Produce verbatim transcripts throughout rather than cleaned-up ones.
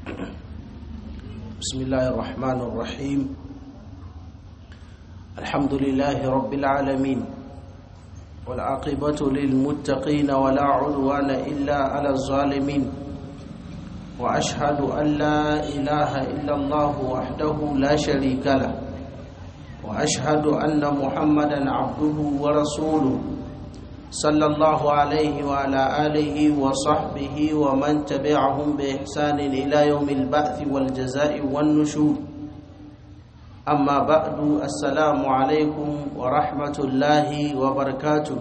بسم الله الرحمن الرحيم الحمد لله رب العالمين والعاقبة للمتقين ولا عدوان إلا على الظالمين وأشهد أن لا إله إلا الله وحده لا شريك له وأشهد أن محمدا عبده ورسوله صلى الله عليه وعلى آله وصحبه ومن تبعهم بإحسان إلى يوم البعث والجزاء والنشور أما بعد السلام عليكم ورحمة الله وبركاته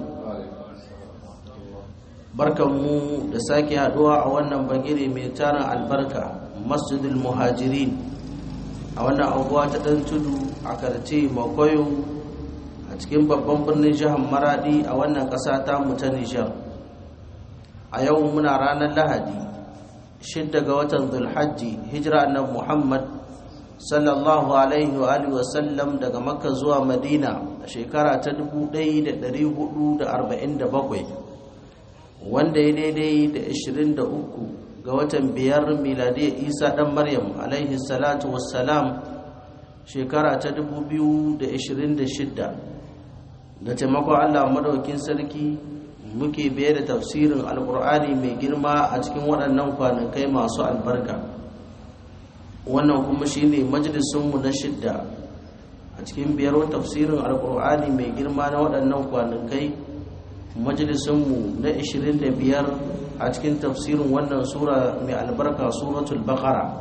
barkanmu da sake haduwa a wannan bagire mai tarin albarka masjidul muhajirin a wannan anguwa ta dan tudu a karce makoyo a cikin babban birnin jihar Maradi a wannan ƙasa ta mu ta Nijar. A yau muna ranar Lahadi shidda ga watan Zulhajji hijira annabi Muhammad sallallahu alaihi wa alihi wa sallam daga Makka zuwa Madina a shekara ta dubu ɗaya da ɗari hudu da arba'in da bakwai wanda ya daidai da ashirin da uku ga watan biyar miladiyya Isa dan Maryam alaihi salatu wassalam shekara ta dubu biyu da ashirin da shidda. Da taimakon Allah madaukin sarki muke biye da tafsirin alkur'ani mai girma a cikin waɗannan kwanakai masu albarka. Wannan kuma shine majalisunmu na shidda a cikin biyar tafsirin alkur'ani mai girma na waɗannan kwanakai, majalisunmu na ashirin da biyar a cikin tafsirin wannan sura mai albarka suratul baqara.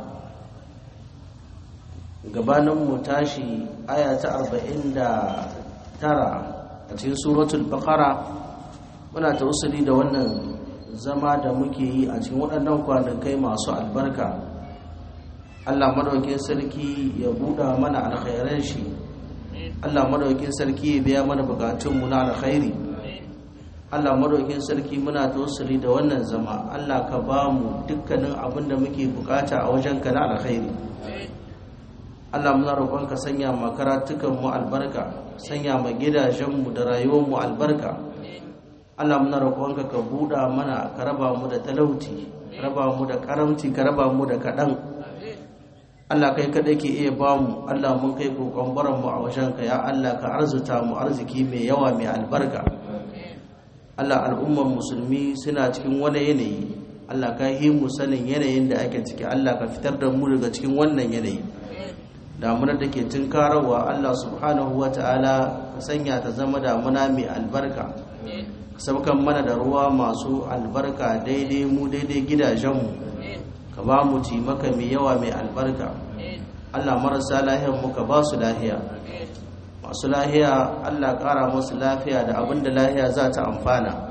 Gabanin mu tashi aya ta arba'in da tara a cikin suratul baqara muna tawassuli da wannan zama da muke yi a cikin waɗannan kwanakai masu albarka. Allah madaukakin sarki ya buɗa mana alkhairan shi, Allah madaukakin sarki ya biya mana bukatunmu na alkhairi. Allah madaukakin sarki muna tawassuli da wannan zama, Allah ka ba mu dukkanin abin da muke bukata a wajenka na alkhairi. Allah muna roƙonka sanya ma karatukan mu albarka, sanya ma gidajenmu da rayuwar mu albarka. Allah muna roƙonka ka buɗa mana, ka raba mu da talauci, ka raba mu da karamci, ka raba mu da kaɗan. Allah kai kaɗai ke iya ba mu, Allah mun kai kokon baran mu a wajenka, ya Allah ka arzuta mu arziki mai yawa mai albarka. Allah al'ummar musulmi suna cikin wani yanayi, Allah ka yi mu sanin yanayin da ake ciki, Allah ka fitar da mu daga cikin wannan yanayi. Damunar da ke tunkarawa Allah subhanahu wa ta'ala ka sanya ta zama damuna mai albarka, ka saukan mana da ruwa masu albarka daidai mu daidai gidajenmu, ka ba mu maka mai yawa mai albarka. Allah marasa lahiyar mu ka ba su lahiya, masu lahiya Allah ƙara musu lafiya da abin da lahiya za ta amfana.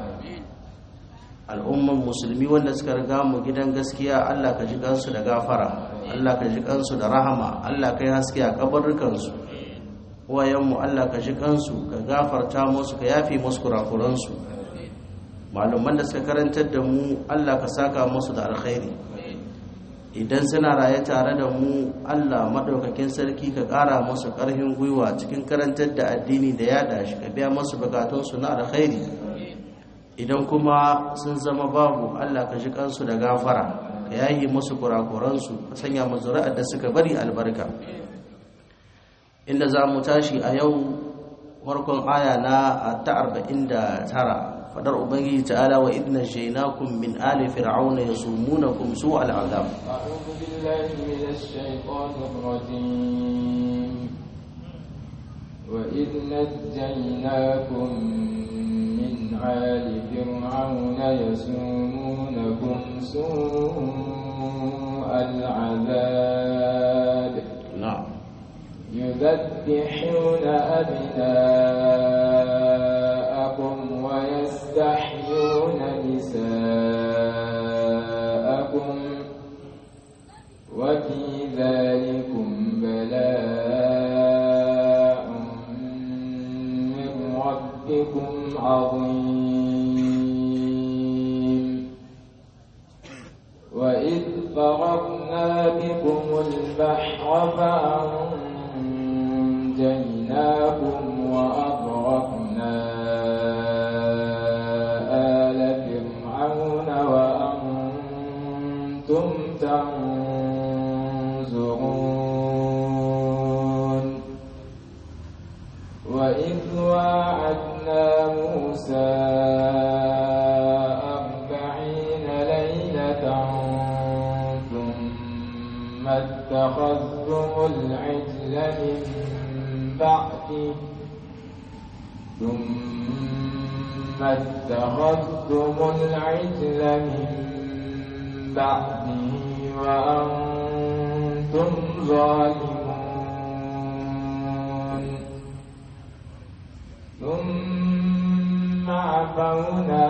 Al'umman musulmi wanda suka riga mu gidan gaskiya Allah ka ji kansu da gafara, Allah ka ji kansu da rahama, Allah ka yi haske a kabarrukansu. Uwayenmu Allah ka ji kansu, ka gafarta musu, ka yafi musu kurakuransu. Malaman da suka karantar da mu Allah ka saka musu da alkhairi. Idan suna raye tare da mu Allah madaukakin sarki ka ƙara musu ƙarfin gwiwa cikin karantar da addini da yada shi, ka biya musu bukatunsu na alkhairi. Idan kuma sun zama babu Allah ka ji kansu da gafara, ka yayi musu kurakuransu, ka sanya mu zuri'ar da suka bari albarka. Inda za mu tashi a yau farkon aya na ta arba'in da tara, fadar ubangiji ta'ala wa idna jaynakum min ali fir'auna yasumunakum su'al azab. A'udhu billahi minash shaitanir rajim. Wa idna jaynakum آل فرعون يسومونكم سوء العذاب نعم يذبحون أبناءكم ويستحيون نساءكم وفي ذلكم بلاء من ربكم عظيم. وإذ فرقنا بكم البحر فأنجيناكم وأغرقنا آل فرعون وأنتم تنظرون. تنظرون وإذ واعدنا موسى أربعين ليلة ثم اتخذتم العجل من بعده ثم اتخذتم العجل من بعده وأنتم ظالمون ثم عفونا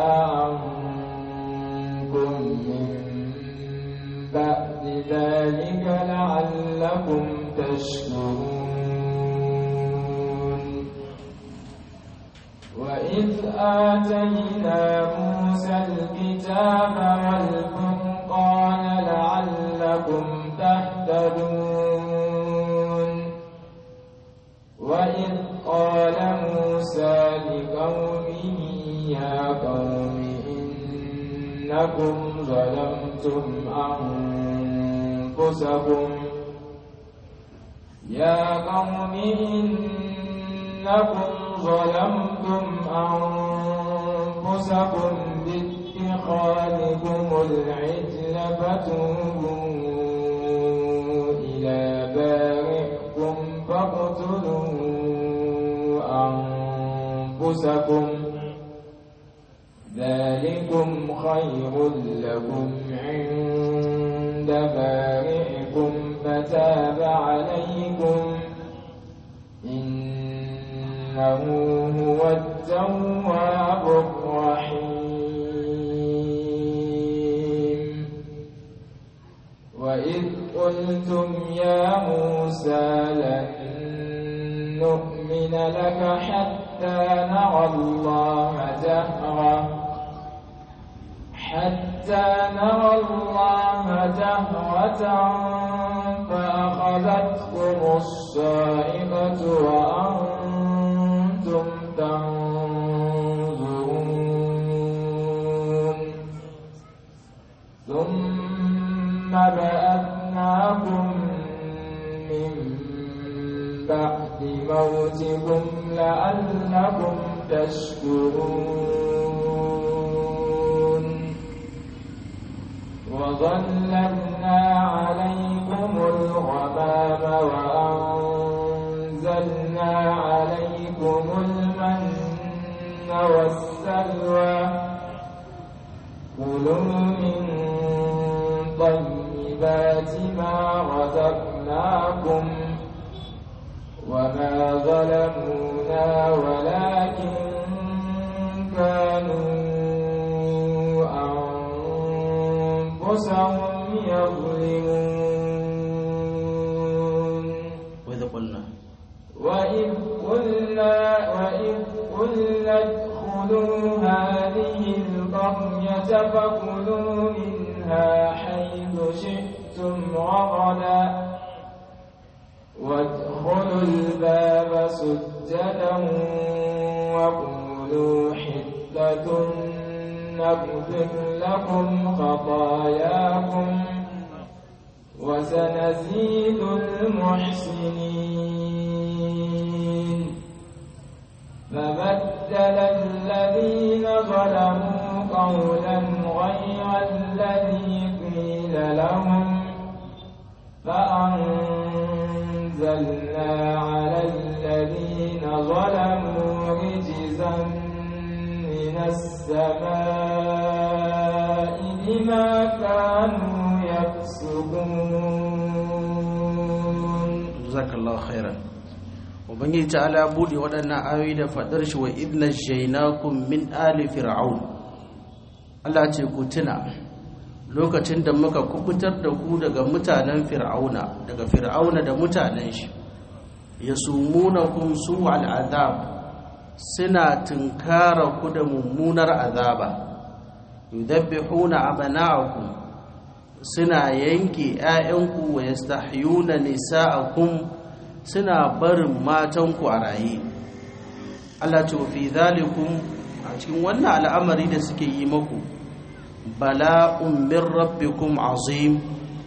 عنكم من بعد ذلك لعلكم تشكرون وإذ آتينا موسى الكتاب والفرقان لعلكم تهتدون وإذ قال موسى لقومه يا قوم إنكم ظلمتم أنفسكم يا قوم إنكم ظلمتم أنفسكم باتخاذكم العجل فتوبوا إلى بارئكم فاقتلوا أنفسكم ذلكم خير لكم عند بارئكم فتاب عليكم إنه هو التواب الرحيم وإذ قلتم يا موسى لن نؤمن لك حتى نرى الله جهرة حتى نرى الله جهرة فأخذتكم الصاعقة وأنتم تنظرون ثم بعثناكم من بعد موتكم لعلكم تشكرون وظللنا عليكم الغمام وأنزلنا عليكم المن والسلوى كلوا من طيبات ما رزقناكم وما ظلمونا ولكن كانوا أنفسهم يظلمون وإذ قلنا وإذ قلنا وإذ قلنا ادخلوا هذه القرية فكلوا منها حيث شئتم رغدا وادخلوا الباب سجدا وقولوا حتة نغفر لكم خطاياكم وسنزيد المحسنين فبدل الذين ظلموا قولا غير الذي قيل لهم فأنزلنا على الذين ظلموا رجزا من السماء بما كانوا يفسقون. جزاك الله خيرا. Ubangiji ta'ala bude waɗannan ayoyi da faɗar shi wa idna jainakum min ali fir'aun. Allah ce ku tuna lokacin da muka kubutar da ku daga mutanen fir'auna daga fir'auna da mutanen shi yasumunakum su'al azab suna tunkara ku da mummunar azaba yudabbihuna abana'akum suna yanke 'ya'yanku wa yastahyuna nisa'akum suna barin matanku a raye. Allah ce fi zalikum a cikin wannan al'amari da suke yi maku bala'un min rabbikum azim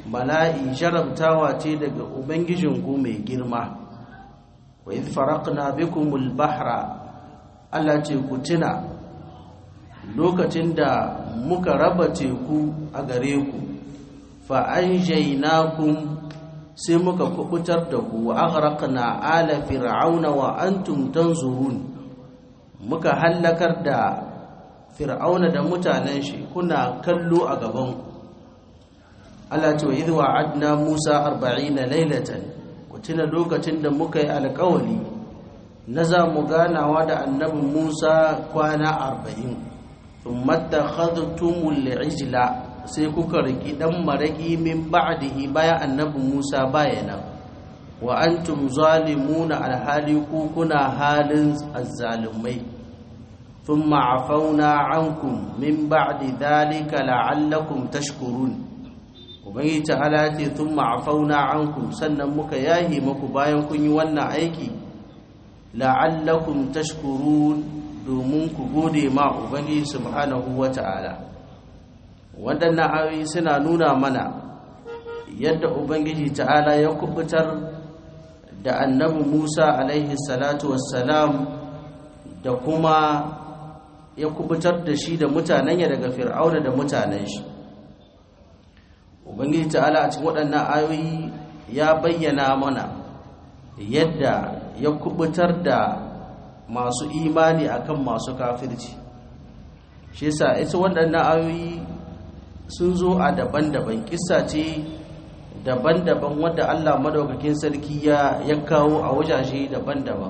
bala'i jarabtawa ce daga ubangijinku mai girma. wa idh faraqna bikumul bahra, Allah ce ku tuna lokacin da muka raba teku a gare ku, fa anjaynakum, sai muka kubutar da ku, wa aghraqna ala fir'auna wa antum tanzurun, muka hallakar da fir'auna da mutanen shi kuna kallo a gaban ku. Allah ce wa idh wa'adna Musa arba'ina laylatan, ku tuna lokacin da muka yi alƙawari na za mu ganawa da annabi Musa kwana arba'in. thumma takhadhtumul ijla, sai kuka riki dan maraki min ba'dihi bayan annabi Musa bayana, wa antum zalimuna alhali ku kuna halin azzalimai. thumma afawna ankum min ba'di dhalika la'allakum tashkurun. Ubangiji ta'ala ce thumma afawna ankum, sannan muka yahi muku bayan kun yi wannan aiki, la'allakum tashkurun, domin ku gode ma Ubangiji subhanahu wata'ala. Waɗannan ayoyi suna nuna mana yadda Ubangiji ta'ala ya kubutar da annabi Musa alaihi salatu wassalam, da kuma ya kubutar da shi da mutanen ya daga fir'auna da mutanen shi. Ubangiji ta'ala a cikin waɗannan ayoyi ya bayyana mana yadda ya kubutar da masu imani akan masu kafirci. Shi yasa ita waɗannan ayoyi sun zo a daban-daban, kissa ce daban-daban wadda Allah madaukakin sarki ya ya kawo a wajaje daban-daban.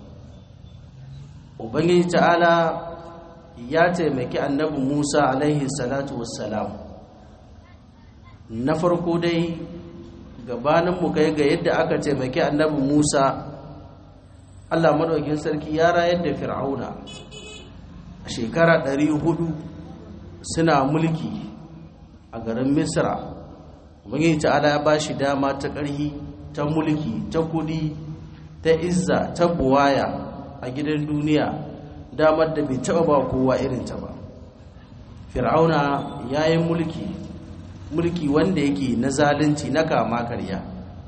Ubangiji ta'ala ya taimaki annabi Musa alaihi salatu wassalam. Na farko dai gabanin mu kai ga yadda aka taimaki annabi Musa, Allah madaukakin sarki ya rayar da Fir'auna a shekara ɗari hudu suna mulki a garin Misra. Ubangiji ta'ala ya ba shi dama ta ƙarhi, ta mulki, ta kudi, ta izza, ta buwaya a gidan duniya, damar da bai taɓa ba kowa irinta ba. Fir'auna ya yi mulki mulki wanda yake na zalunci, na kama karya.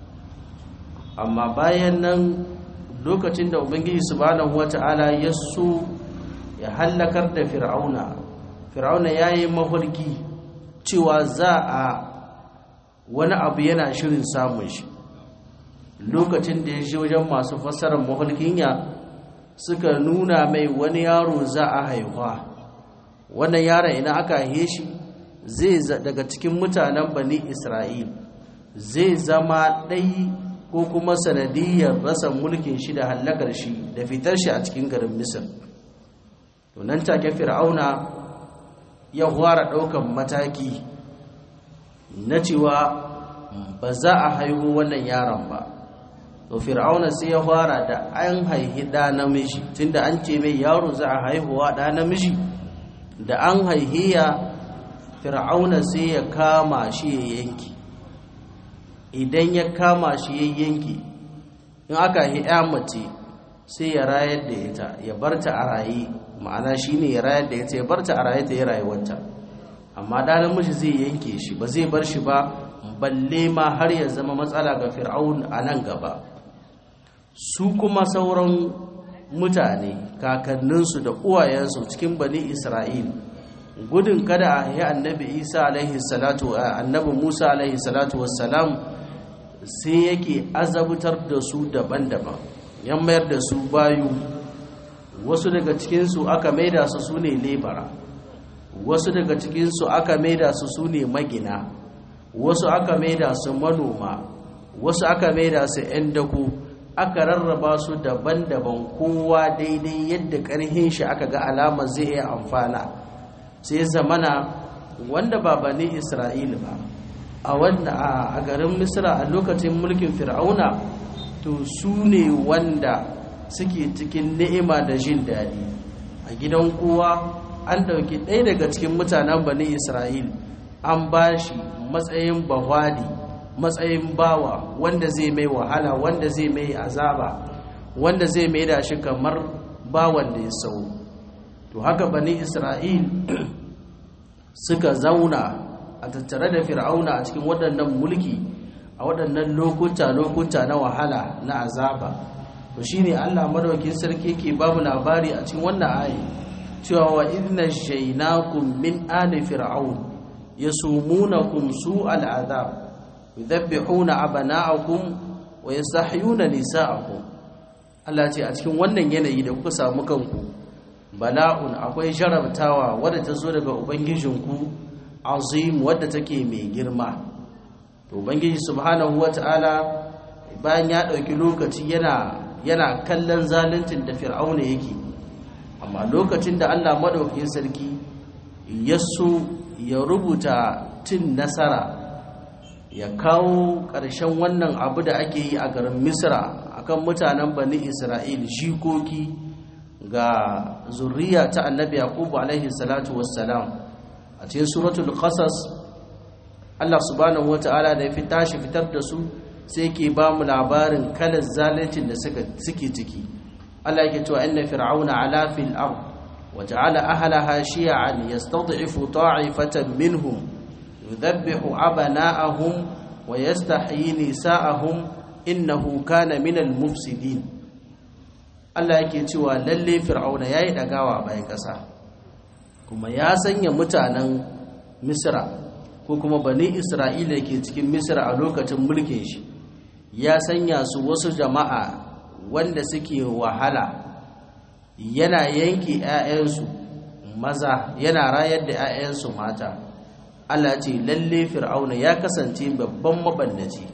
Amma bayan nan, lokacin da Ubangiji subhanahu wata'ala ya so ya hallakar da Fir'auna, Fir'auna ya yi mafarki cewa za a wani abu yana shirin samun shi. Lokacin da ya shi wajen masu fassarar mafarkin ya suka nuna mai wani yaro za a haihuwa. Wannan yaron idan aka haife shi zai daga cikin mutanen Bani Isra'il, zai zama ɗai ko kuma sanadiyar rasa mulkin shi da hallakar shi da fitar shi a cikin garin Misir. To nan take Fir'auna ya fara ɗaukan mataki na cewa ba za a haihu wannan yaron ba. To Fir'auna sai ya fara da an haihi ɗa namiji, tunda an ce mai yaro za a haihuwa ɗa namiji. Da an haihiya, Fir'auna sai ya kama shi ya yanki. Idan ya kama shi ya yanki, in aka yi ya mace sai ya rayar da ita, ya barta a raye, ma'ana shi ne ya rayar da ita, ya barta a raye ta yi rayuwarta. Amma ɗa namiji zai yanke shi, ba zai bar shi ba, balle ma har ya zama matsala ga Fir'aun a nan gaba. Su kuma sauran mutane, kakanninsu da uwayensu cikin Bani Isra'il, gudun kada a yi annabi Isa alaihi salatu annabi Musa alaihi salatu wassalam, sai yake azabtar da su daban-daban, yan mayar da su bayu. Wasu daga cikinsu aka maida su su ne lebara, wasu daga cikinsu aka maida su su ne magina, wasu aka maida su manoma, wasu aka maida su 'yan dako. Aka rarraba su daban-daban, kowa daidai yadda ƙarhin shi aka ga alamar zai iya amfana. Sai zamana wanda ba Bani Isra'ila ba, a wanda a garin Misra a lokacin mulkin Fir'auna, to su ne wanda suke cikin ni'ima da jin daɗi. A gidan kowa an ɗauki ɗaya daga cikin mutanen Bani Isra'il, an ba shi matsayin bahwadi, matsayin bawa, wanda zai mai wahala, wanda zai mai azaba, wanda zai mai da shi kamar bawan da ya sau. To haka Bani Isra'il suka zauna a tattare da fir'auna a cikin waɗannan mulki a waɗannan lokuta lokuta na wahala na azaba to shine Allah madaukakin sarki yake babu labari a cikin wannan ayi cewa wa idna shaynakum min ali fir'aun yasumunakum su'al azab yudhabbihuna abana'akum wa yastahyuna nisa'akum Allah ce a cikin wannan yanayi da kuka samu kanku bala'un akwai jarabtawa wadda ta zo daga ubangijinku azim wadda take mai girma to ubangiji subhanahu wata'ala bayan ya dauki lokaci yana yana kallon zaluncin da fir'auna yake amma lokacin da Allah madaukakin sarki yaso ya rubuta tin nasara ya kawo ƙarshen wannan abu da ake yi a garin Misra akan mutanen Bani Isra'il jikoki ga zuriya ta Annabi Yaqub alaihi salatu wassalam a cikin suratul Qasas Allah subhanahu wataala da ya fita shi fitar da su sai ke ba mu labarin kalar zalincin da suka suke ciki Allah yake cewa inna fir'auna ala fil ard wa ja'ala ahlaha shi'an yastad'ifu ta'ifatan minhum yudhabbihu abana'ahum wa yastahyi nisa'ahum innahu kana minal mufsidin Allah yake cewa lalle fir'auna yayi dagawa bayan kasa kuma ya sanya mutanen Misra ko kuma bani Isra'ila ke cikin Misra a lokacin mulkin shi ya sanya su wasu jama'a wanda suke wahala yana yanki ƴaƴansu maza yana rayar da ƴaƴansu mata Allah ce lalle fir'auna ya kasance babban mabannaci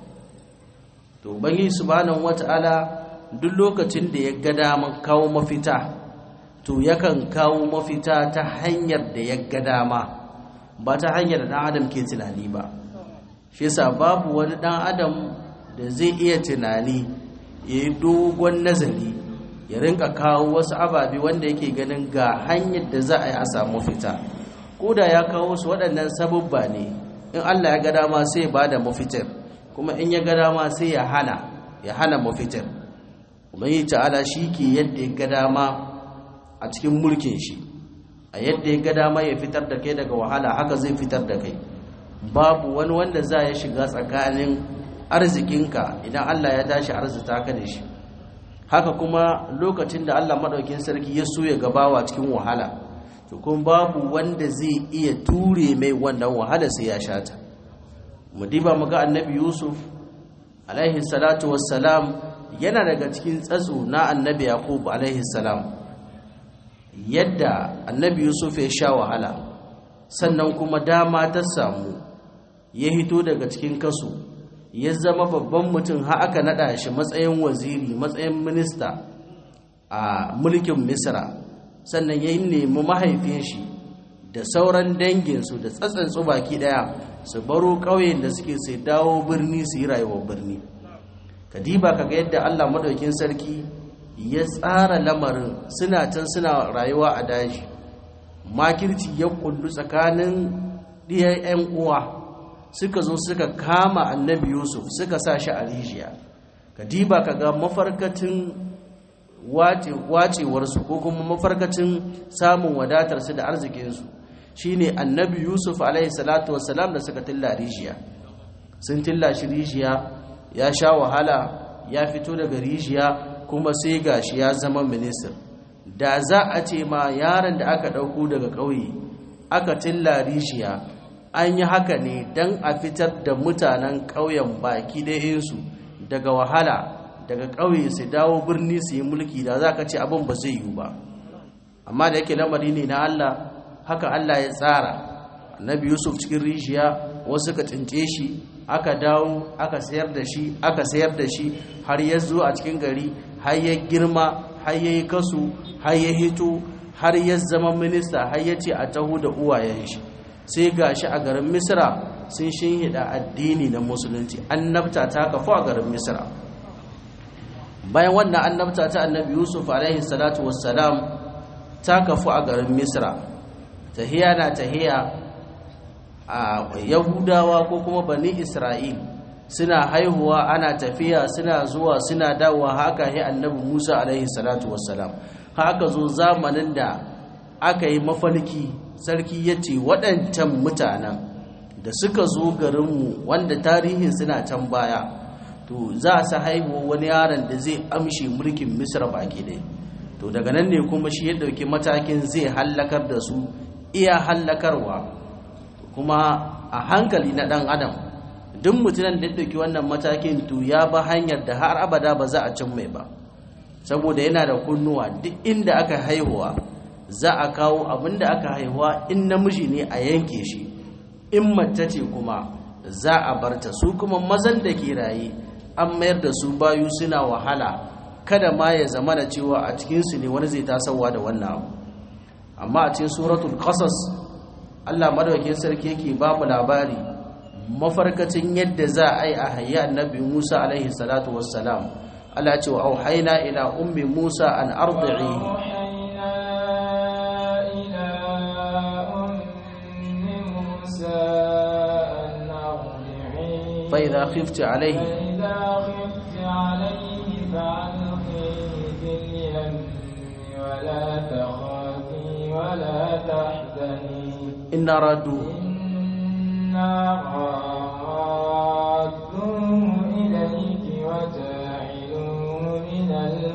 to ubangiji subhanahu wataala duk lokacin da ya ga daman kawo mafita to yakan kawo mafita ta hanyar da ya ga dama ba ta hanyar da dan adam ke tunani ba shi yasa babu wani dan adam da zai iya tunani ya yi dogon nazari ya rinka kawo wasu ababe wanda yake ganin ga hanyar da za a yi a samu mafita ko da ya kawo su waɗannan sabubba ne in Allah ya ga dama sai ya bada mafitar kuma in ya ga dama sai ya hana ya hana mafitar ubangi ta'ala shi ke yadda ya ga dama a cikin mulkin shi a yadda ya ga dama ya fitar da kai daga wahala haka zai fitar da kai babu wani wanda za ya shiga tsakanin arzikinka idan Allah ya tashi arzita ka da shi haka kuma lokacin da Allah madaukakin sarki ya so ya gabawa cikin wahala to kun babu wanda zai iya ture mai wannan wahala sai ya shata mu diba mu ga annabi Yusuf alaihi salatu wassalam yana daga cikin tsatso na annabi Yaqub alaihi salam yadda annabi Yusuf ya sha wahala sannan kuma dama ta samu ya hito daga cikin kaso ya zama babban mutum har aka nada shi matsayin waziri matsayin minista a mulkin Misra sannan ya nemi mahaifin shi da sauran danginsu da tsatsansu baki daya su baro ƙauyen da suke sai dawo birni su yi rayuwar birni kadiba kaga yadda Allah madaukin sarki ya tsara lamarin suna can suna rayuwa a daji makirci ya kullu tsakanin ɗiyan 'yan uwa suka zo suka kama annabi Yusuf suka sa shi a rijiya kadiba kaga mafarkacin wacewarsu ko kuma mafarkacin samun wadatarsu da arzikinsu shine annabi Yusuf alaihi salatu wassalam da suka tilla rijiya sun tilla shi rijiya ya sha wahala ya fito daga rijiya kuma sai gashi ya zama minister da za a ce ma yaron da aka dauko daga ƙauye aka tilla rijiya an yi haka ne dan a fitar da mutanen ƙauyen baki ɗayansu daga wahala daga ƙauye su dawo birni su yi mulki da za ka ce abin ba zai yiwu ba amma da yake lamari ne na Allah haka Allah ya tsara annabi Yusuf cikin rijiya wasu ka tsince shi aka dawo aka sayar da shi aka sayar da shi har ya zo a cikin gari har ya girma har ya yi kasu har ya hito har ya zama minista har ya ce a taho da uwayen shi sai ga shi a garin Misra sun shinhida addini na musulunci annabta ta kafu a garin Misra bayan wannan annabta ta annabi Yusuf alaihi salatu wassalam ta kafu a garin Misra tahiya na tahiya a Yahudawa ko kuma bani Isra'il suna haihuwa ana tafiya suna zuwa suna dawowa haka hi annabi Musa alaihi salatu wassalam haka zo zamanin da aka yi mafarki sarki yace waɗancan mutanen da suka zo garinmu wanda tarihin suna can baya to za su haihu wani yaron da zai amshi mulkin misra baki ɗaya to daga nan ne kuma shi ya ɗauki matakin zai hallakar da su iya hallakarwa kuma a hankali na ɗan adam duk mutumin da ya ɗauki wannan matakin to ya ba hanyar da har abada ba za a cin mai ba saboda yana da kunnuwa duk inda aka haihuwa za a kawo abin da aka haihuwa in namiji ne a yanke shi in mace ce kuma za a barta su kuma mazan da ke raye an mayar da su bayu suna wahala kada ma ya zama da cewa a cikinsu ne wani zai tasowa da wannan abu amma a cikin suratul qasas Allah madaukakin sarki yake ba mu labari mafarkacin yadda za a yi a hayya annabi Musa alaihi salatu wassalam Allah ya ce wa auhayna ila ummi Musa an ardi'ihi فإذا خفت عليه فإذا خفت عليه فألقيه في اليم ولا تخافي ولا تحزني إنا رادوه إنا رادوه إليك وجاعلوه من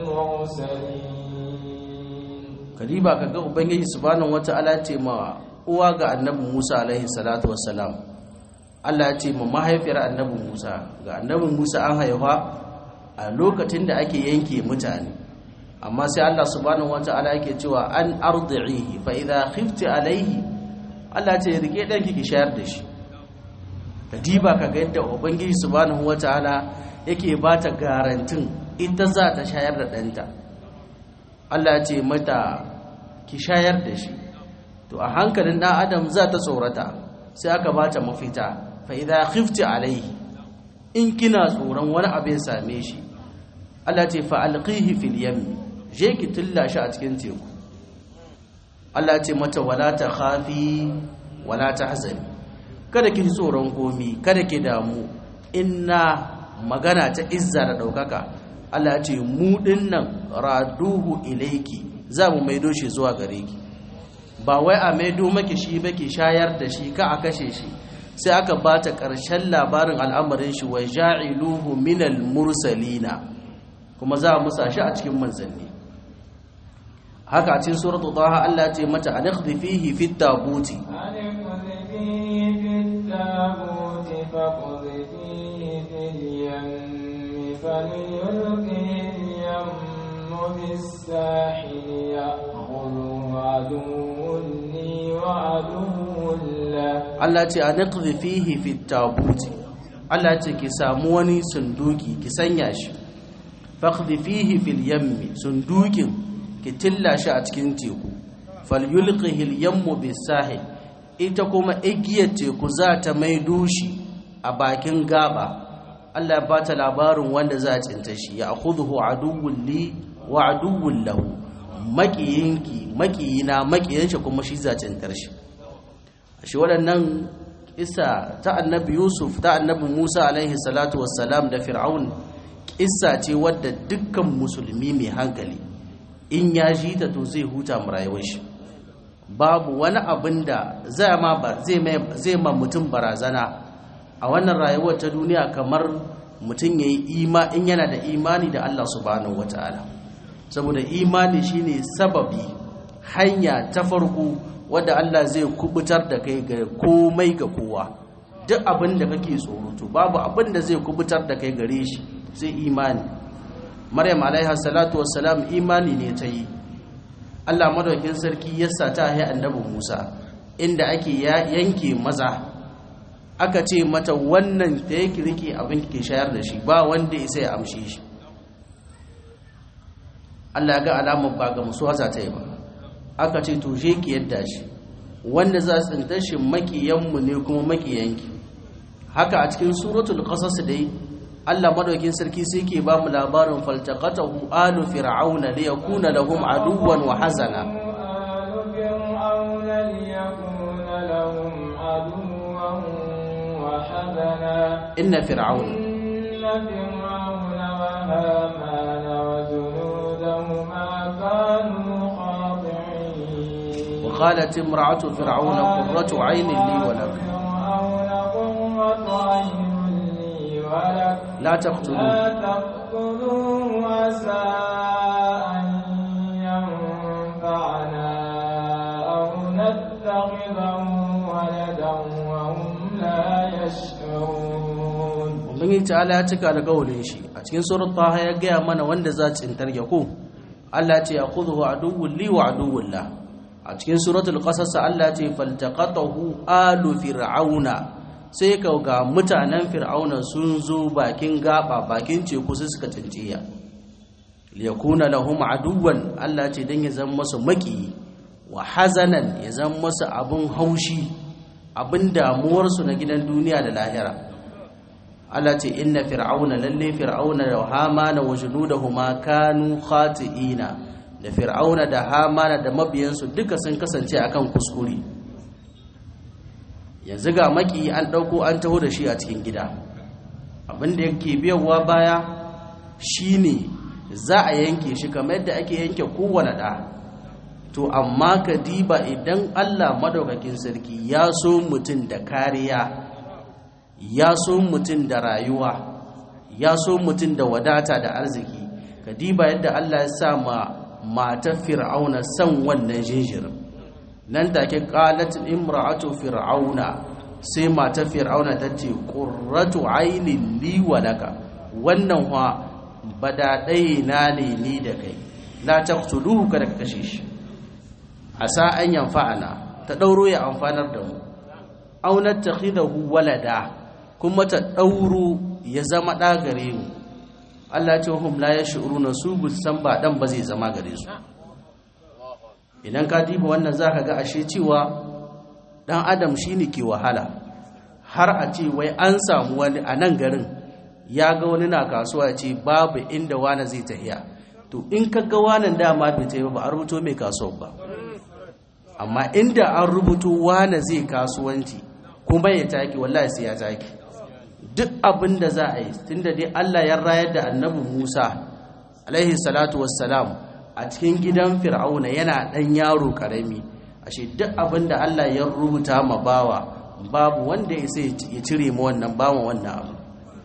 المرسلين. كريبا كغا ubangiji subhanahu wataala ce ma uwa ga annabi Musa alaihi salatu wassalam Allah ya ce ma mahaifiyar annabi Musa ga annabi Musa an haifa a lokacin da ake yanke mutane amma sai Allah subhanahu wataala yake cewa an ardihi fa idha khifti alaihi Allah ce rike danki ki shayar da shi kadiba kaga yadda ubangiji subhanahu wataala yake bata garantin ita za ta shayar da danta Allah ya ce mata ki shayar da shi to a hankalin dan adam za ta tsorata sai aka bata mafita fa idza khifti alaihi in kina tsoron wani abu ya same shi Allah ce fa alqihi fil yam je ki tilla shi a cikin teku Allah ce mata wala ta khafi wala tahzani kada ki tsoron komi kada ki damu inna magana ta izza da daukaka Allah ce mu dinnan raduhu ilayki za mu maido shi zuwa gare ki ba wai a maido maki shi ba ki shayar da shi ka a kashe shi sai aka bata ƙarshen labarin al'amarin shi wa ja'iluhu minal mursalina kuma za mu sa shi a cikin manzanni haka a cikin suratul taha Allah ce mata anakhdi fihi fit tabuti Allah ce a naqdi fihi fi tabuti Allah ce ki samu wani sunduki ki sanya shi faqdi fihi fil yammi sundukin ki tilla shi a cikin teku falyulqihi al yammu bis sahil ita kuma igiyar teku za ta maido shi a bakin gaba Allah ya bata labarin wanda za a tsinta shi ya akhudhu aduwwun li wa aduwwun lahu makiyinki makiyina makiyin shi kuma shi za tsintar shi shi waɗannan kissa ta annabi Yusuf ta annabi Musa alaihi salatu wassalam da Fir'aun kissa ce wadda dukkan musulmi mai hankali in ya ji ta to zai huta mu rayuwar shi babu wani abin da zai ma zai zai ma mutum barazana a wannan rayuwar ta duniya kamar mutum yayi ima in yana da imani da Allah subhanahu wataala saboda imani shine sababi hanya ta farko wadda Allah zai kubutar da kai ga komai ga kowa duk abin da kake tsoro to babu abin da zai kubutar da kai gare shi sai imani Maryam alaiha salatu wassalam imani ne ta yi Allah madaukakin sarki ya sa ta haihu annabi Musa inda ake yanke maza aka ce mata wannan ta yake rike abin ke shayar da shi ba wanda ya sai amshe shi Allah ga alamar ba ga musu haza ta yi ba aka ce to je ki yadda shi wanda za su tsinta shi makiyanmu ne kuma makiyanki haka a cikin suratul qasas dai Allah madaukin sarki sai ke ba mu labarin faltaqatahu alu fir'auna li yakuna lahum aduwwan wa hazana inna fir'auna inna fir'auna wa hamana wa junudahuma kanu وقالت امرأة فرعون قرة عين لي ولك la taqtulu لا تقتلوه عسى أن ينفعنا أو نتخذه ولدا وهم لا يشعرون. ubangiji ta'ala ya cika da gaulin shi a cikin surat taha ya gaya mana wanda za ci intar ko Allah ce ya khudhu aduwwun li wa aduwwun la. A cikin suratul qasas Allah ce faltaqatahu alu fir'auna, sai ka ga mutanen fir'auna sun zo bakin gaba bakin teku sai suka tsintiya liyakuna lahum aduwwan, Allah ce dan ya zama masu maki wa hazanan, ya zama masu abun haushi abin damuwar su na gidan duniya da lahira. Allah ce inna fir'auna lalle fir'auna da hamana wa junudahuma kanu khati'ina, da fir'auna da hamana da mabiyansu duka sun kasance akan kuskure. Yanzu ga maki an dauko an taho da shi a cikin gida, abinda yake biyawa baya shine za a yanke shi kamar yadda ake yanke kowane da. To amma ka diba idan Allah madaukakin sarki ya so mutum da kariya, ya so mutum da rayuwa, ya so mutum da wadata da arziki, ka diba yadda Allah ya sa ma matar fir'auna san wannan jinjirin. Nan take qalat imra'atu fir'auna, sai matar fir'auna ta ce qurratu aynin li wa laka, wannan wa badadai na ne ni da kai, la taqtuluhu kada ka kashe shi, asa an yanfa'ana, ta dauro ya amfanar da mu, aw nattakhidahu walada, kuma ta ɗauro ya zama ɗa gare mu. Allah ce hum la yash'uruna, su bu san ba dan ba zai zama gare su. Idan ka diba wannan zaka ga ashe cewa dan adam shine ke wahala, har a ce wai an samu wani a nan garin ya ga wani na kasuwa ya ce babu inda wani zai tahiya. To in ka ga wannan dama bai tayi ba a rubuto mai kasuwa ba, amma inda an rubuto wani zai kasuwanci kuma ya taki, wallahi sai ya taki. Duk abin da za a yi, tunda dai Allah ya rayar da annabi Musa alaihi salatu wassalam a cikin gidan fir'auna yana ɗan yaro karami, ashe duk abin da Allah ya rubuta ma bawa babu wanda ya sai ya cire ma wannan bawa wannan abu.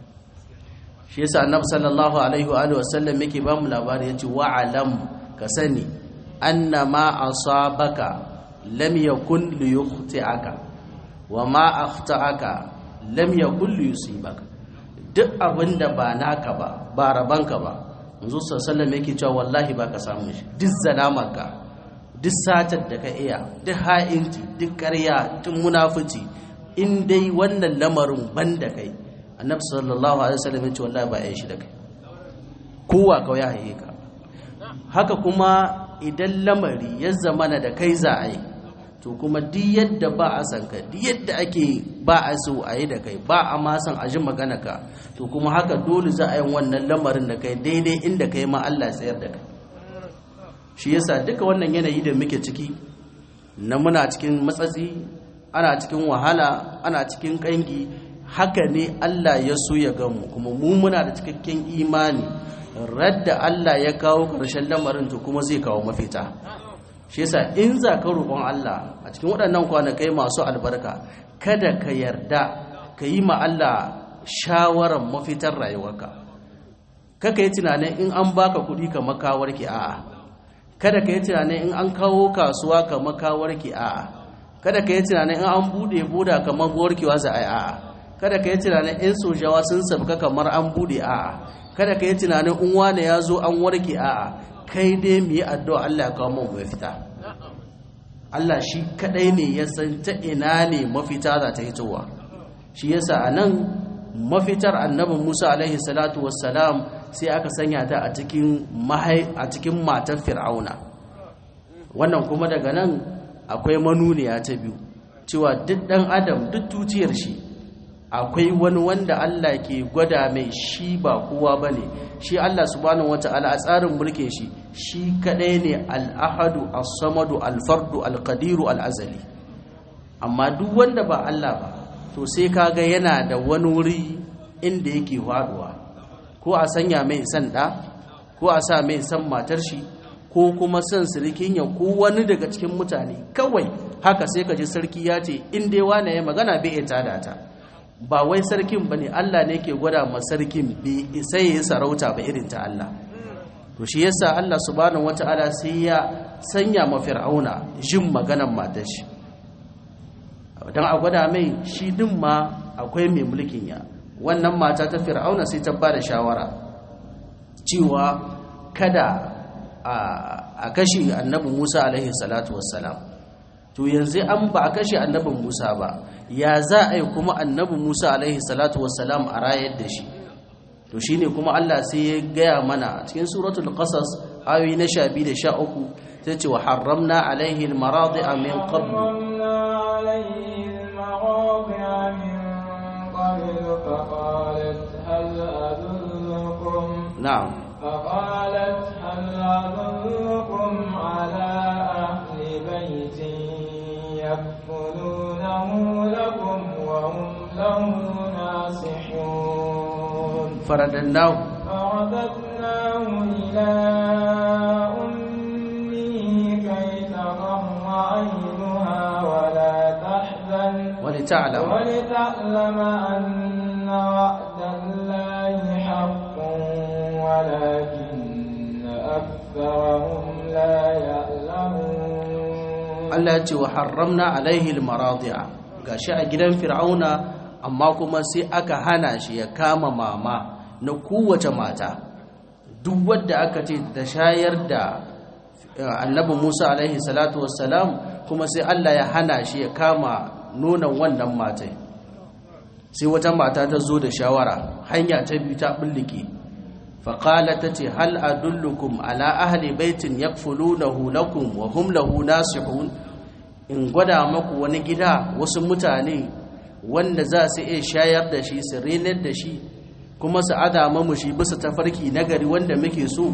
Shi yasa annabi sallallahu alaihi wa alihi wasallam yake ba mu labari, yace wa alam, ka sani anna ma asabaka lam yakun liyukhti'aka wa ma akhta'aka lam yakul yusibaka. Duk abinda ba naka ba, ba rabanka ba, manzo sallallahu alaihi yake cewa wallahi ba ka samu shi. Duk zalamarka, duk satar da ka iya, duk ha'inci, duk ƙarya, duk munafici, in dai wannan lamarin banda kai, annabi sallallahu alaihi wasallam ya ce wallahi ba ya shi da kai, kowa kawai ya haye ka. Haka kuma idan lamari ya zamana da kai za a yi, to kuma duk yadda ba a san ka, duk yadda ake ba a so a yi da kai, ba a ma san a ji magana ka, to kuma haka dole za a yi wannan lamarin da kai daidai inda kai ma Allah tsayar da kai. Shi yasa duka wannan yanayi da muke ciki na muna cikin matsatsi, ana cikin wahala, ana cikin kangi, haka ne Allah ya so ya gamu, kuma mu muna da cikakken imani radda Allah ya kawo ƙarshen lamarin to kuma zai kawo mafita. Shi yasa in za ka roƙon Allah a cikin waɗannan kwanakai masu albarka, kada ka yarda ka yi ma Allah shawarar mafitar rayuwarka. Kaka yi tunanin in an baka kuɗi ka makawarki, a'a. Kada ka yi tunanin in an kawo kasuwa ka makawarki, a'a. Kada ka yi tunanin in an buɗe boda kamar warkewa za a yi, a'a. Kada ka yi tunanin in sojawa sun sabka kamar an buɗe, a'a. Kada ka yi tunanin in wane ya zo an warke, a'a. Kai dai mu yi addu'a Allah ya kawo mu mafita. Allah shi kadai ne ya san ta ina ne mafita za ta hitowa. Shi yasa anan mafitar annabi Musa alaihi salatu wassalam sai aka sanya ta a cikin mahai a cikin matar Fir'auna. Wannan kuma daga nan akwai manuniya ta biyu, cewa duk dan adam duk tuciyar shi akwai wani wanda Allah ke gwada mai shi ba kowa bane. Shi Allah subhanahu wataala a tsarin mulkin shi shi kadai ne al-ahadu as-samadu al-fardu al-qadiru al-azali. Amma duk wanda ba Allah ba, to sai kaga yana da wani wuri inda yake faduwa, ko a sanya mai san da, ko a sa mai san matar shi, ko kuma san sirikin ya, ko wani daga cikin mutane. Kawai haka sai ka ji sarki ya ce in dai wani ya magana bai ita da ta, ba wai sarkin bane Allah ne ke gwada ma sarkin bi sai ya sarauta ba irin ta Allah. To shi yasa Allah subhanahu wataala sai ya sanya ma fir'auna jin maganar matar shi dan a gwada mai shi din ma akwai mai mulkin ya. Wannan mata ta fir'auna sai ta bada shawara cewa kada a kashe annabi Musa alaihi salatu wassalam. To yanzu an ba a kashe annabi Musa ba, ya za a yi kuma annabi Musa alaihi salatu wassalam a rayar da shi? To shine kuma Allah sai ya gaya mana cikin suratul qasas ayoyi na sha biyu da sha uku sai ce wa harramna alaihi almaradi'a min qabl na'am فقالت هل أدلكم على أهل بيت يكفلونه لكم وهم له ناصحون فرددناه فرددناه إلى أمه كي تقر عينها ولا تحزن ولتعلم ولتعلم أن وعد الله حق ولكن أكثرهم لا يعلمون. Allah ya ce wa harramna alaihi almaradi'a, gashi a gidan fir'auna amma kuma sai aka hana shi ya kama mama na kowace mata. Duk wanda aka ce ta shayar da annabi Musa alaihi salatu wassalam kuma sai Allah ya hana shi ya kama nonon wannan matai. Sai wata mata ta zo da shawara, hanya ta biyu ta bullike. فقالت تتي هل أدلكم على أهل بيت يكفلونه لكم وهم له ناصحون in gwada maku wani gida wasu mutane wanda za su iya shayar da shi su renar da shi kuma su adama mu shi bisa tafarki nagari wanda muke so.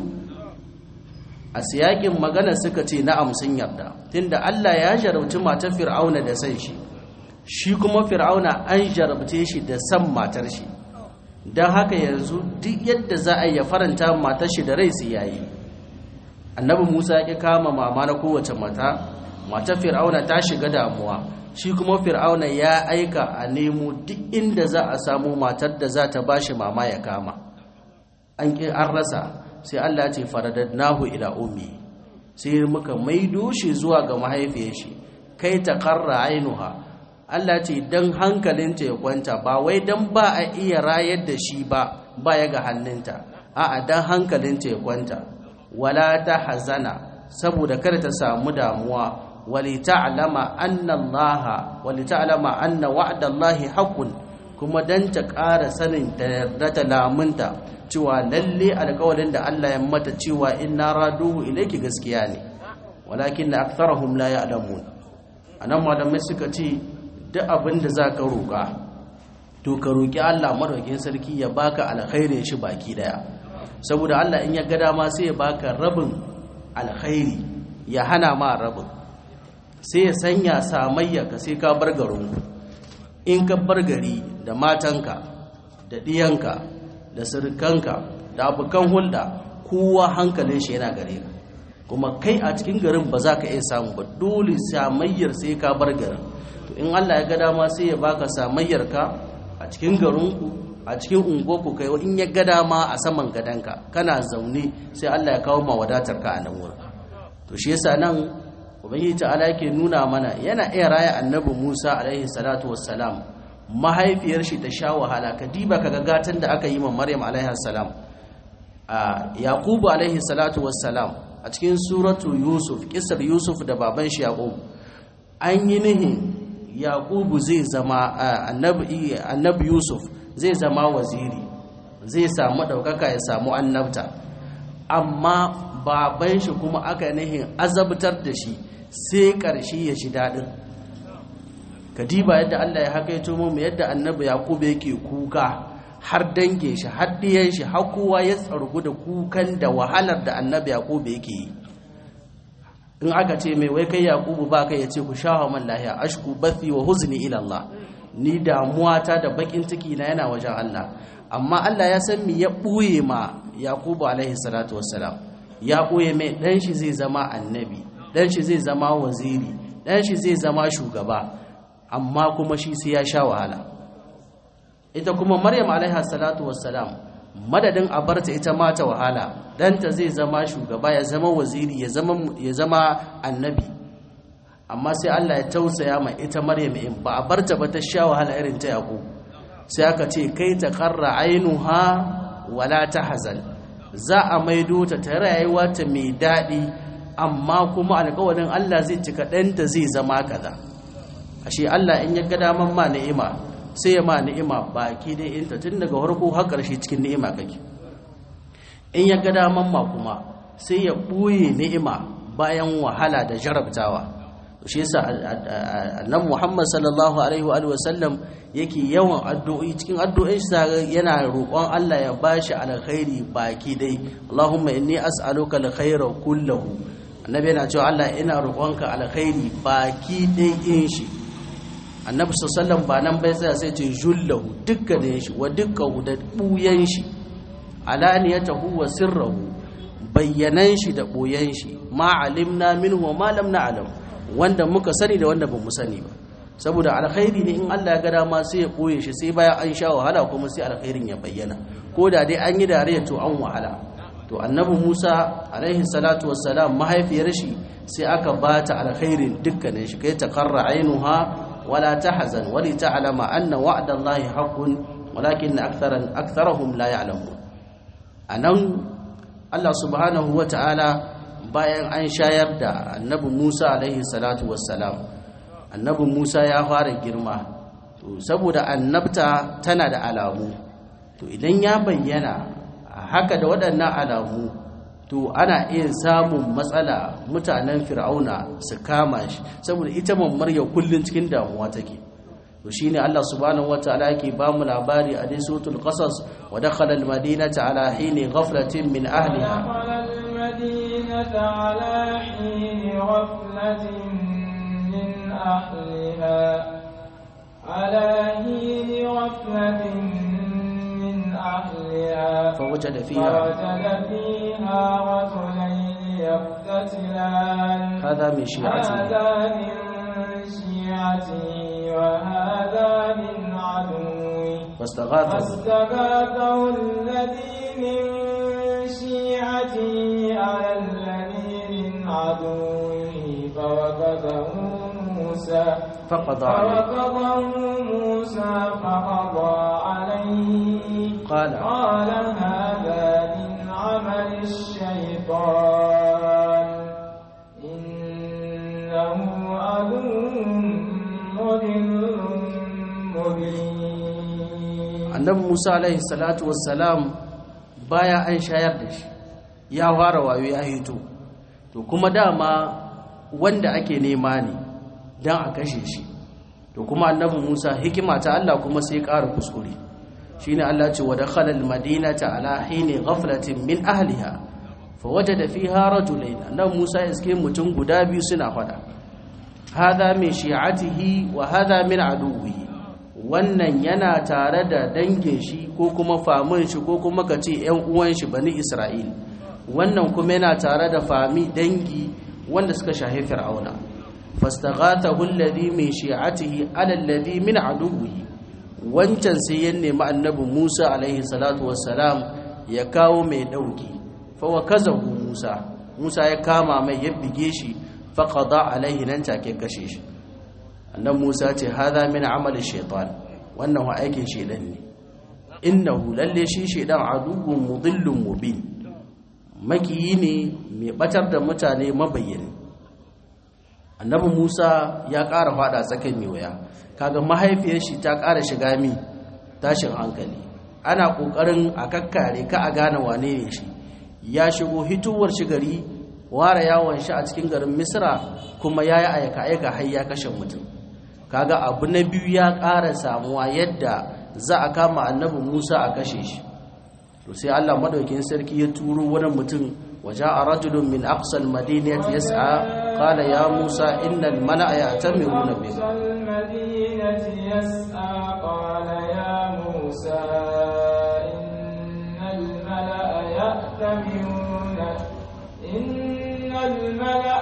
A siyakin magana suka ce na'am sun yarda tunda Allah ya jarabci matar Fir'auna da san shi shi kuma Fir'auna an jarabce shi da san matar shi. Don haka yanzu duk yadda za a yi faranta matar shi da rai su yayi. Annabi Musa ya kama mama na kowace mata, matar Fir'auna ta shiga damuwa, shi kuma Fir'auna ya aika a nemo duk inda za a samu matar da za ta bashi mama ya kama. An ki an rasa, sai Allah ya ce faradadnahu ila ummi. Sai muka maido shi zuwa ga mahaifiyar shi, kai ta qarra ainuha. Allah ce don hankalinta ya kwanta ba wai don ba a iya rayar da shi ba ba ya ga hannunta, a'a don hankalinta ya kwanta. Wala ta hazana saboda kada ta samu damuwa, wali ta'lama anna Allah wali ta'lama anna wa'dallahi haqqun, kuma dan ta ƙara sanin ta yarda ta lamunta cewa lalle alƙawarin da Allah ya mata cewa inna raduhu ilayki gaskiya ne, walakin aktharuhum la ya'lamun. Anan malamai suka ce duk abin da za ka roƙa to ka roƙi Allah madaukakin sarki ya baka alkhairin shi baki daya, saboda Allah in ya ga dama sai ya baka rabin alkhairi ya hana ma rabin, sai ya sanya samayya ka sai ka bar garinku. In ka bar gari da matanka da diyanka da sirkanka da abokan hulɗa kowa hankalin shi yana gare ka, kuma kai a cikin garin ba za ka iya samu ba, dole samayyar sai ka bar garin. In Allah ya ga dama sai ya baka samayyarka a cikin garinku a cikin unguwarku, kai in ya ga dama a saman gadanka kana zaune sai Allah ya kawo ma wadatarka a nan wurin. To shi yasa nan ubangiji ta'ala yake nuna mana yana iya raya annabi Musa alaihi salatu wassalam, mahaifiyar shi ta sha wahala. Ka diba kaga gatan da aka yi ma Maryam alaihi salam. a Yaqubu alaihi salatu wassalam a cikin suratu Yusuf, kisar Yusuf da baban shi Yaqub, an yi nihin Yaqubu zai zama annabi annabi Yusuf zai zama waziri, zai samu daukaka ya samu annabta, amma baban shi kuma aka nihin azabtar da shi sai karshe ya ji dadin. Kadiba yadda Allah ya hakaito mu yadda annabi Yaqub yake kuka, har dange shi har diyan shi har kowa ya tsargu da kukan da wahalar da annabi Yaqub yake yi. In aka ce mai wai kai Yaqubu ba kai, ya ce ku shaha man lahiya ashku bathi wa huzni ila Allah, ni damuwata da bakin ciki na yana wajen Allah. Amma Allah ya san me ya buye ma Yaqubu alaihi salatu wassalam, ya buye mai dan shi zai zama annabi, dan shi zai zama waziri, dan shi zai zama shugaba, amma kuma shi sai ya sha wahala. ita kuma Maryam alaiha salatu wassalam madadin a barta ita ma ta wahala danta zai zama shugaba ya zama waziri ya zama ya zama annabi, amma sai Allah ya tausaya ma ita Maryam in ba a barta ba ta sha wahala irin ta Yaqub, sai aka ce kai ta qarra ainuha wala tahzan, za a maido ta ta rayuwa ta mai dadi, amma kuma alƙawarin Allah zai cika danta zai zama kaza. Ashe Allah in ya ga daman ma ni'ima sai ya ma ni'ima baki dai inta tun daga farko har ƙarshe cikin ni'ima kake. In ya ga daman ma kuma sai ya ɓoye ni'ima bayan wahala da jarabtawa. Shi yasa annabi Muhammad sallallahu alaihi wa sallam yake yawan addu'o'i, cikin addu'o'in sa yana roƙon Allah ya bashi alkhairi baki dai. Allahumma inni as'aluka alkhaira kullahu. Annabi yana cewa Allah ina roƙonka alkhairi baki dai in shi. Annabi sallallahu ba nan bai tsaya sai ce jullahu dukkanin shi wa dukkan da buyan shi, alaniyatahu wa sirruhu bayyanan shi da boyan shi, ma alimna minhu wa ma lam na'lam, wanda muka sani da wanda bamu sani ba. Saboda alkhairi ne in Allah ya ga dama sai ya boye shi, sai bayan an sha wahala kuma sai alkhairin ya bayyana, ko da dai an yi dare to an wahala. To annabi Musa alaihi salatu wassalam mahaifiyar shi sai aka bata alkhairin dukkanin shi, kai ta qarra ainuha ولا تحزن ولتعلم أن وعد الله حق ولكن أكثر أكثرهم لا يعلمون. anan Allah subhanahu wata'ala bayan an shayar da annabi Musa alaihi salatu wassalam, annabi Musa ya fara girma, to saboda annabta tana da alamu, to idan ya bayyana haka da waɗannan alamu to ana iya samun matsala, mutanen fir'auna su kama shi, saboda ita mamarya kullun cikin damuwa take. to shine Allah subhanahu wataala yake ba mu labari a dai suratul qasas, wa dakhala al-madinata ala hini ghaflatin min ahliha على حين غفلة من أهلها فوجد فيها فوجد فيها رجلين يقتتلان هذا من شيعته هذا من شيعته وهذا من عدوه فاستغاثه فاستغاثه الذي من شيعته على الذي من عدوه فوكزه موسى فقضى عليه فوكزه موسى فقضى عليه قال قال هذا من عمل الشيطان إنه عدو مضل مبين. annabi Musa alaihi salatu wassalam baya an shayar da shi ya fara wayo ya hito, to kuma dama wanda ake nema ne dan a kashe shi, to kuma annabi Musa hikima ta Allah kuma sai ƙara kuskure. shine Allah ce wa dakhala al-madinata ala hini ghaflatin min ahliha fawajada fiha rajulain, annabi Musa ya iske mutum guda biyu suna fada, hada min shi'atihi wa hada min aduwwihi, wannan yana tare da dangin shi ko kuma famin shi ko kuma kace ƴan uwan shi bani Isra'il, wannan kuma yana tare da fami dangi wanda suka shahi fir'auna. fastaghathahu alladhi min shi'atihi ala alladhi min aduwwihi, wancan sai ya nemi annabi Musa alaihi salatu wassalam ya kawo mai dauki, fa wakazahu Musa, Musa ya kama mai ya bige shi, fa qada alaihi, nan take kashe shi. annabi Musa ce hadha min amali shaytan, wannan wa aikin shedan ne, innahu lalle shi shedan aduwwun mudillun mubin, makiyi ne mai batar da mutane mabayyani. annabi Musa ya ƙara fada tsakan miwaya, kaga mahaifiyar shi ta ƙara shiga mi tashin hankali, ana ƙoƙarin a kakkare ka a gane wane ne shi, ya shigo hituwar shi gari, ware yawon shi a cikin garin Misra, kuma ya yi aika aika har ya kashe mutum. kaga abu na biyu ya ƙara samuwa yadda za a kama annabi Musa a kashe shi. to sai Allah madaukakin sarki ya turo wani mutum, waja'a rajulun min aqsal madinati yas'a qala ya Musa innal mala'a ya'tamiruna bika قال يا موسى إن الملأ يأتمرون إن الملأ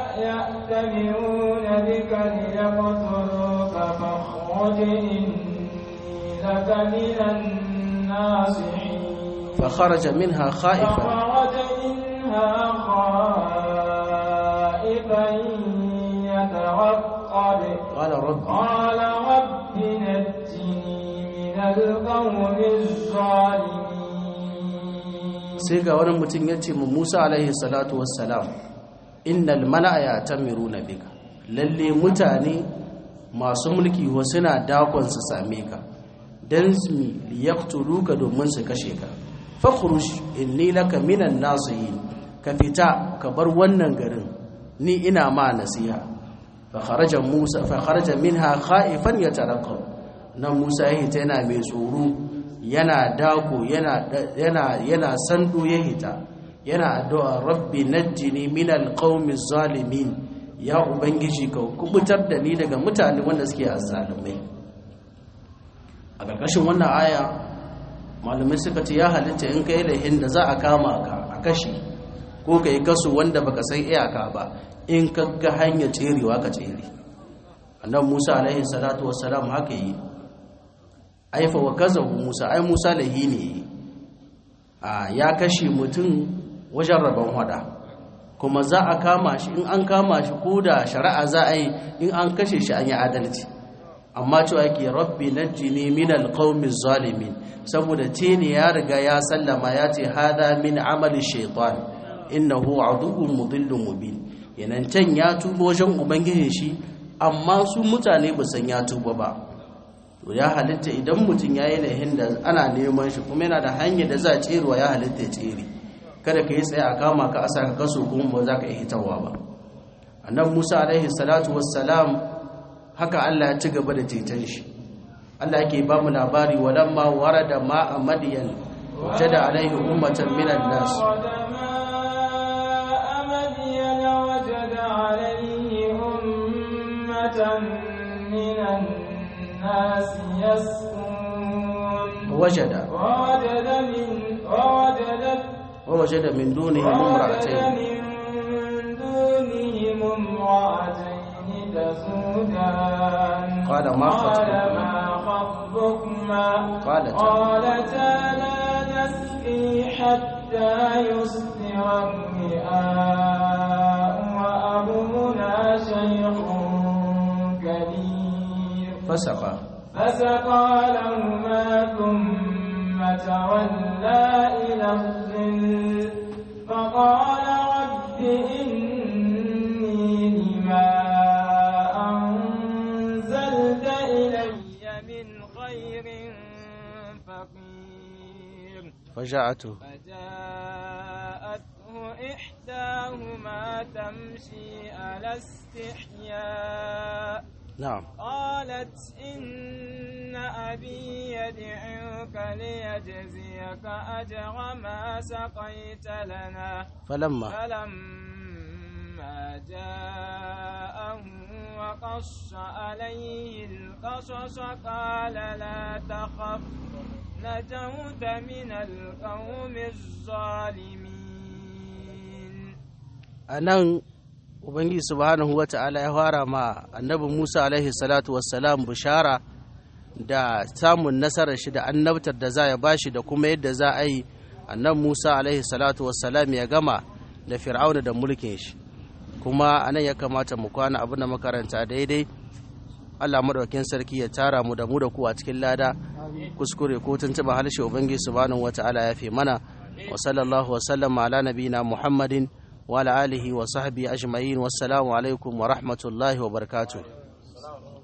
يأتمرون بك ليقتلوك فاخرج إني لك من الناصحين فخرج منها خائفا فخرج منها خائفا يترقب قال رب قال رب نجني من القوم الظالمين. sai ga wani mutum ya ce mu Musa alaihi salatu wassalam innal mala'a yatamiruna bika, lalle mutane masu mulki wa suna dakon su same ka dan su liyaqtuluka domin su kashe ka. fakhruj inni laka minan nasihin, ka fita ka bar wannan garin ni ina ma nasiha. fa kharaja Musa fa kharaja minha khaifan yatarqab, nan Musa ya hita yana mai tsoro, yana dako yana yana yana sando ya hita, yana addu'a rabbi najjini minal qaumi zalimin, ya ubangiji ka kubutar da ni daga mutane wanda suke azzalumai. A ƙarƙashin wannan aya malamai suka ce ya halitta in kai lahin da za a kama ka a kashi ko kai kaso wanda baka san iyaka ba, in ka ga hanyar tserewa ka tsere. annabi Musa alaihi salatu wassalam haka yi, aifa wa kazahu Musa, ai Musa lahi ne a ya kashe mutum wajen rabon hada, kuma za a kama shi, in an kama shi ko da shari'a za a yi, in an kashe shi an yi adalci. amma cewa yake rabbi najjini minal qaumiz zalimin, saboda tene ya riga ya sallama ya ce hada min amali shaytan innahu aduwwun mudillun mubin, yanan can ya tuba wajen ubangijin shi, amma su mutane ba san ya tuba ba. to ya halitta idan mutum yayi lahin da ana neman shi kuma yana da hanyar da za a tserewa, ya halitta ya tsere, kada ka yi tsaye a kama ka a saka kaso kuma ba za ka iya hitarwa ba. annabi Musa alaihi salatu wassalam haka Allah ya ci gaba da ceton shi. Allah yake ba mu labari walamma warada ma'a madiyan wajada alaihi ummatan minan nas minan nas yasqun wajada wajada min wajada wajada min dunihim imra'atayn min dunihim imra'atayn تسودان قال ما خطبكما قالتا قالتا لا نسقي حتى يصدر الرئاء وأبونا شيخ كبير فسقى فسقى لهما ثم تولى إلى الظل فقال رب إني لما فجاءته فجاءته إحداهما تمشي على استحياء نعم قالت إن أبي يدعوك ليجزيك أجر ما سقيت لنا فلما فلما جاءه وقص عليه القصص قال لا تخف نجوت من القوم الظالمين. anan ubangiji subhanahu wata'ala ya fara ma annabi Musa alaihi salatu wassalam bishara da samun nasarar shi da annabtar da za ya bashi da kuma yadda za a yi annabi Musa alaihi salatu wassalam ya gama da Fir'auna da mulkin shi. kuma anan ya kamata mu kwana abin da makaranta daidai. Allah madaukakin sarki ya tara mu da mu da ku a cikin lada, kuskure ko tuntuba harshe ubangiji subhanahu wata'ala ya fi mana. wa sallallahu wa sallama ala nabina Muhammadin wa ala alihi wa sahbihi ajma'in. wassalamu alaikum wa rahmatullahi wa barakatuh.